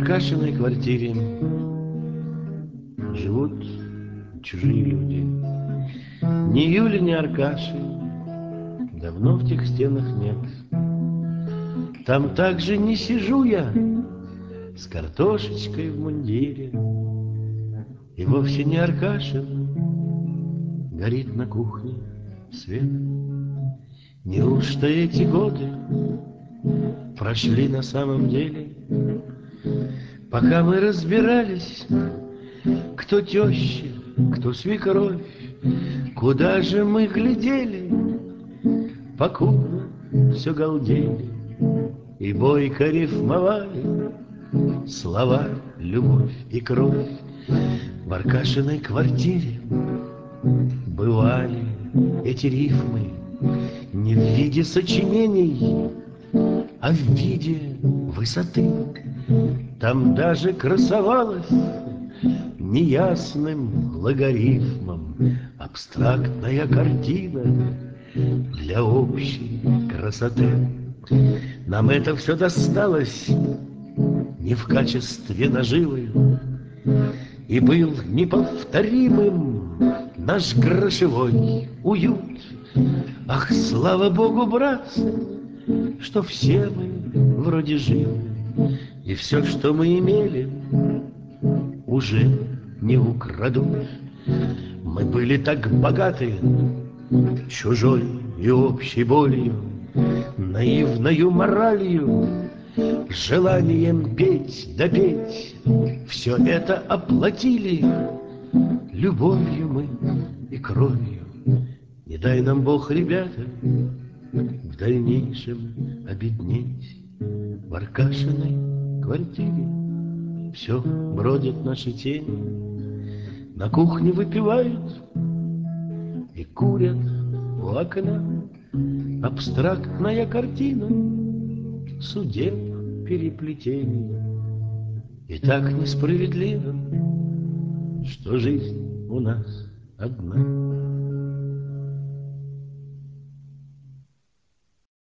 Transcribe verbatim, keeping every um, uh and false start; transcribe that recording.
Аркашиной квартире живут чужие люди. Ни Юли, ни Аркаши давно в тех стенах нет. Там также не сижу я с картошечкой в мундире, и вовсе не Аркашин горит на кухне свет. Неужто эти годы прошли на самом деле, пока мы разбирались, кто теща, кто свекровь, куда же мы глядели, покуда все галдели и бойко рифмовали слова «любовь» и «кровь». В Аркашиной квартире бывали эти рифмы не в виде сочинений, а в виде высоты. Там даже красовалась неясным логарифмом абстрактная картина для общей красоты. Нам это все досталось не в качестве наживы, и был неповторимым наш грошевой уют. Ах, слава богу, братцы, что все мы вроде живы, и все, что мы имели, уже не украдут. Мы были так богаты чужой и общей болью, наивною моралью, желанием петь да петь. Все это оплатили любовью мы и кровью. Не дай нам Бог, ребята, в дальнейшем обеднеть. В Аркашиной квартире все бродят наши тени, на кухне выпивают и курят у окна. Абстрактная картина судеб переплетений. И так несправедливо, что жизнь у нас одна.